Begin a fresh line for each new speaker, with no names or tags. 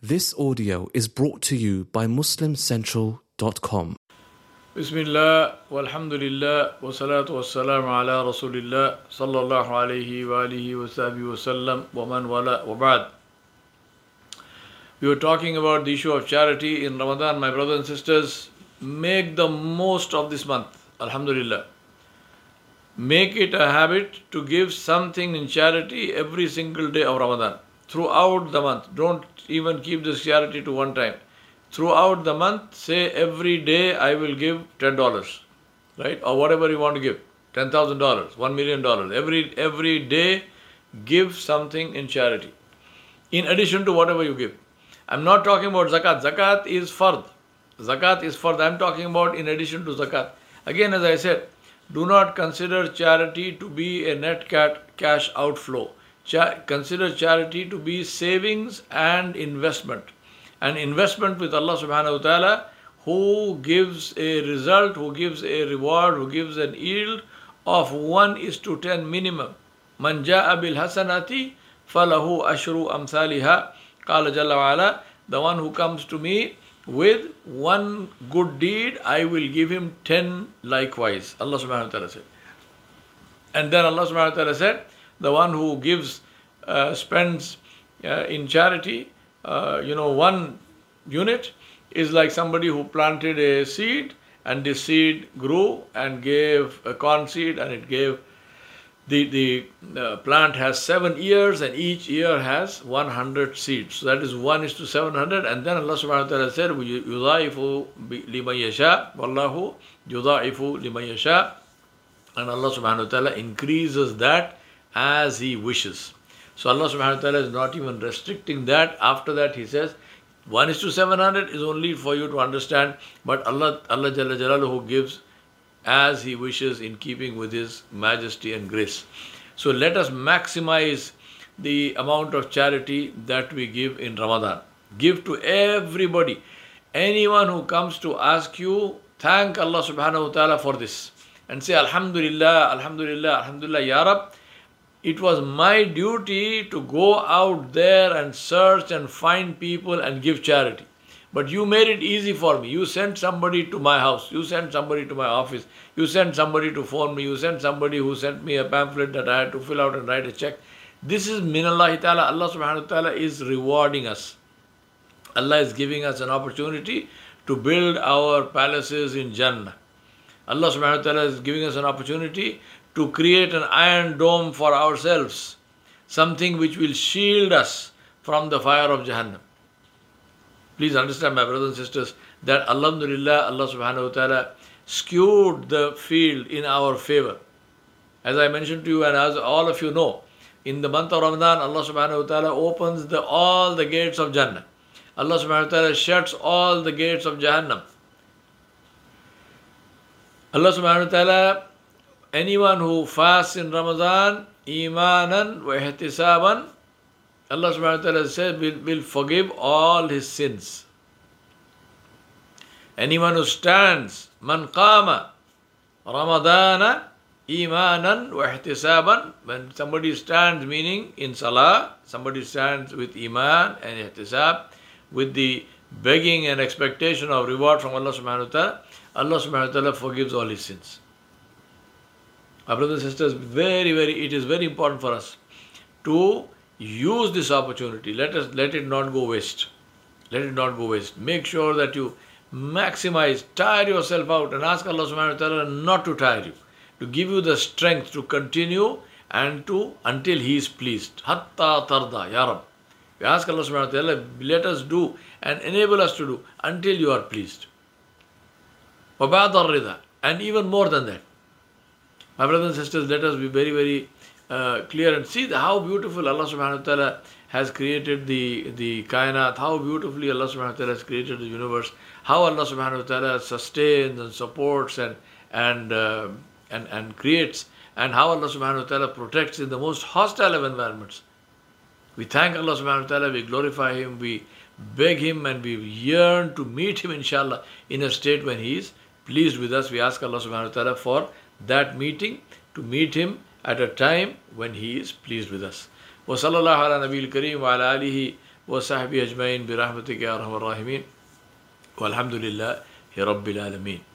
This audio is brought to you by MuslimCentral.com.
Bismillah, walhamdulillah, wa salatu wa salam ala rasulillah, sallallahu alayhi wa alihi wa sahbihi wa sallam, wa man wala wa ba'd. We were talking about the issue of charity in Ramadan. My brothers and sisters, make the most of this month, alhamdulillah. Make it a habit to give something in charity every single day of Ramadan, throughout the month. Don't even keep this charity to one time. Throughout the month, say every day I will give $10, right? Or whatever you want to give, $10,000, $1 million. Every day, give something in charity, in addition to whatever you give. I'm not talking about zakat. Zakat is fard. Zakat is fard. I'm talking about in addition to zakat. Again, as I said, do not consider charity to be a net cash outflow. Consider charity to be savings and investment. An investment with Allah subhanahu wa ta'ala, who gives a result, who gives a reward, who gives an yield of 1:10 minimum. Man ja'a bil hasanati falahu ashru amthaliha. Qala jalla wa ala, the one who comes to me with one good deed, I will give him 10 likewise. Allah subhanahu wa ta'ala said. And then Allah subhanahu wa ta'ala said, the one who gives, spends in charity, one unit is like somebody who planted a seed, and the seed grew and gave a corn seed, and it gave the plant has 7 years, and each year has 100 seeds. So that is 1:700. And then Allah subhanahu wa ta'ala said, yudha'ifu liman yasha, wallahu yudha'ifu liman yasha. And Allah subhanahu wa ta'ala increases that as He wishes. So Allah subhanahu wa ta'ala is not even restricting that. After that He says, 1:700 is only for you to understand, but Allah Jalla Jalaluhu gives as He wishes in keeping with His majesty and grace. So let us maximize the amount of charity that we give in Ramadan. Give to everybody. Anyone who comes to ask you, thank Allah subhanahu wa ta'ala for this. And say, Alhamdulillah, Alhamdulillah, Alhamdulillah, Ya Rab. It was my duty to go out there and search and find people and give charity. But you made it easy for me. You sent somebody to my house. You sent somebody to my office. You sent somebody to phone me. You sent somebody who sent me a pamphlet that I had to fill out and write a check. This is minallahi ta'ala. Allah subhanahu wa ta'ala is rewarding us. Allah is giving us an opportunity to build our palaces in Jannah. Allah subhanahu wa ta'ala is giving us an opportunity to create an iron dome for ourselves, something which will shield us from the fire of Jahannam. Please understand, my brothers and sisters, that alhamdulillah, Allah subhanahu wa ta'ala skewed the field in our favor. As I mentioned to you, and as all of you know, in the month of Ramadan, Allah subhanahu wa ta'ala opens all the gates of Jannah. Allah subhanahu wa ta'ala shuts all the gates of Jahannam. Allah subhanahu wa ta'ala, anyone who fasts in Ramadan, imanan wa ihtisaban, Allah subhanahu wa ta'ala says, will forgive all his sins. Anyone who stands, man qama Ramadana imanan wa ihtisaban, when somebody stands, meaning in salah, somebody stands with iman and ihtisab, with the begging and expectation of reward from Allah subhanahu wa ta'ala, Allah subhanahu wa ta'ala forgives all his sins. Our brothers and sisters, it is very important for us to use this opportunity. Let it not go waste. Let it not go waste. Make sure that you maximize, tire yourself out, and ask Allah subhanahu wa ta'ala not to tire you, to give you the strength to continue and until He is pleased. Hatta tarda, Ya Rab. We ask Allah subhanahu wa ta'ala, let us do and enable us to do until you are pleased. Wa ba'd ar-rida, and even more than that. My brothers and sisters, let us be very, very clear and see how beautiful Allah subhanahu wa ta'ala has created the kainat, how beautifully Allah subhanahu wa ta'ala has created the universe, how Allah subhanahu wa ta'ala sustains and supports and creates, and how Allah subhanahu wa ta'ala protects in the most hostile of environments. We thank Allah subhanahu wa ta'ala, we glorify Him, we beg Him, and we yearn to meet Him inshallah in a state when He is pleased with us. We ask Allah subhanahu wa ta'ala for that meeting, to meet Him at a time when He is pleased with us. Wa sallallahu ala nabiyil kareem wa ala alihi वसहबी अजमईन बिरहमतिक या अरहमर राहिमीन वल्हम्दुलिल्लाहि रब्बिल आलमीन।